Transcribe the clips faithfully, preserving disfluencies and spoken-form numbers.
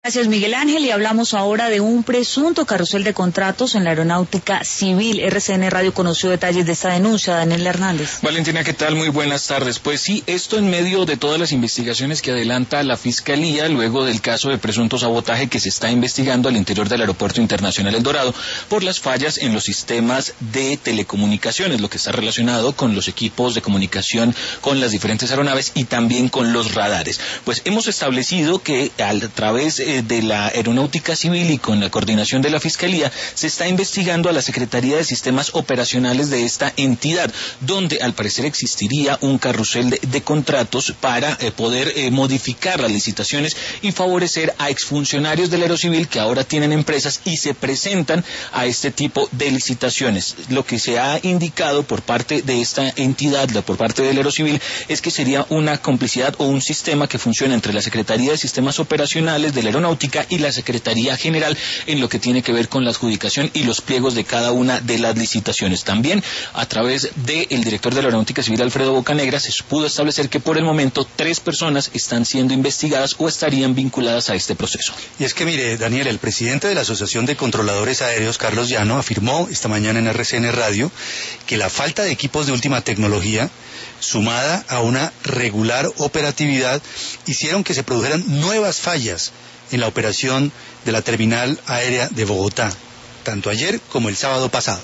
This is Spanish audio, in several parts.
Gracias, Miguel Ángel, y hablamos ahora de un presunto carrusel de contratos en la aeronáutica civil. R C N Radio conoció detalles de esta denuncia. Daniel Hernández. Valentina, ¿qué tal? Muy buenas tardes. Pues sí, esto en medio de todas las investigaciones que adelanta la Fiscalía luego del caso de presunto sabotaje que se está investigando al interior del Aeropuerto Internacional El Dorado por las fallas en los sistemas de telecomunicaciones, lo que está relacionado con los equipos de comunicación con las diferentes aeronaves y también con los radares. Pues hemos establecido que a través eh, de la Aeronáutica Civil y con la coordinación de la Fiscalía se está investigando a la Secretaría de Sistemas Operacionales de esta entidad, donde al parecer existiría un carrusel de, de contratos para eh, poder eh, modificar las licitaciones y favorecer a exfuncionarios del Aerocivil que ahora tienen empresas y se presentan a este tipo de licitaciones. Lo que se ha indicado por parte de esta entidad, por parte del Aerocivil, es que sería una complicidad o un sistema que funciona entre la Secretaría de Sistemas Operacionales de la Aeronáutica y la Secretaría General en lo que tiene que ver con la adjudicación y los pliegos de cada una de las licitaciones. También a través del director de la Aeronáutica Civil, Alfredo Bocanegra, se pudo establecer que por el momento tres personas están siendo investigadas o estarían vinculadas a este proceso. Y es que mire, Daniel, el presidente de la Asociación de Controladores Aéreos, Carlos Llano, afirmó esta mañana en R C N Radio que la falta de equipos de última tecnología, sumada a una regular operatividad, hicieron que se produjeran nuevas fallas en la operación de la terminal aérea de Bogotá, tanto ayer como el sábado pasado.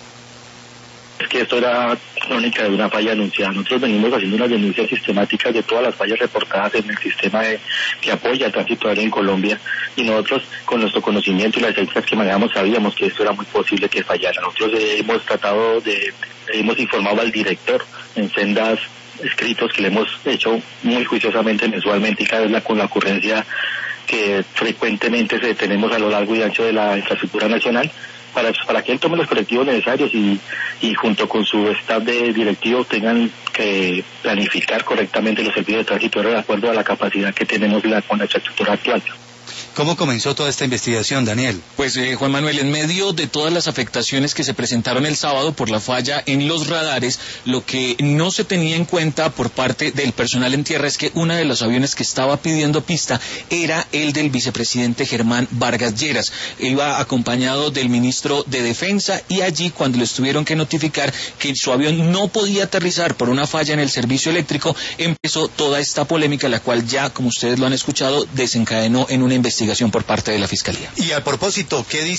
Es que esto era crónica de una falla anunciada. Nosotros venimos haciendo unas denuncias sistemáticas de todas las fallas reportadas en el sistema de, que apoya el tránsito aéreo en Colombia, y nosotros con nuestro conocimiento y las estadísticas que manejamos sabíamos que esto era muy posible que fallara. Nosotros eh, hemos tratado de, hemos informado al director en sendas escritos que le hemos hecho muy juiciosamente mensualmente, y cada vez la, con la ocurrencia que frecuentemente se tenemos a lo largo y ancho de la infraestructura nacional, para, para que él tome los correctivos necesarios y, y junto con su staff de directivos tengan que planificar correctamente los servicios de tránsito de acuerdo a la capacidad que tenemos la, con la infraestructura actual. ¿Cómo comenzó toda esta investigación, Daniel? Pues eh, Juan Manuel, en medio de todas las afectaciones que se presentaron el sábado por la falla en los radares, lo que no se tenía en cuenta por parte del personal en tierra es que uno de los aviones que estaba pidiendo pista era el del vicepresidente Germán Vargas Lleras. Iba acompañado del ministro de Defensa, y allí cuando les tuvieron que notificar que su avión no podía aterrizar por una falla en el servicio eléctrico, empezó toda esta polémica, la cual ya, como ustedes lo han escuchado, desencadenó en una investigación por parte de la Fiscalía. Y a propósito, ¿qué dice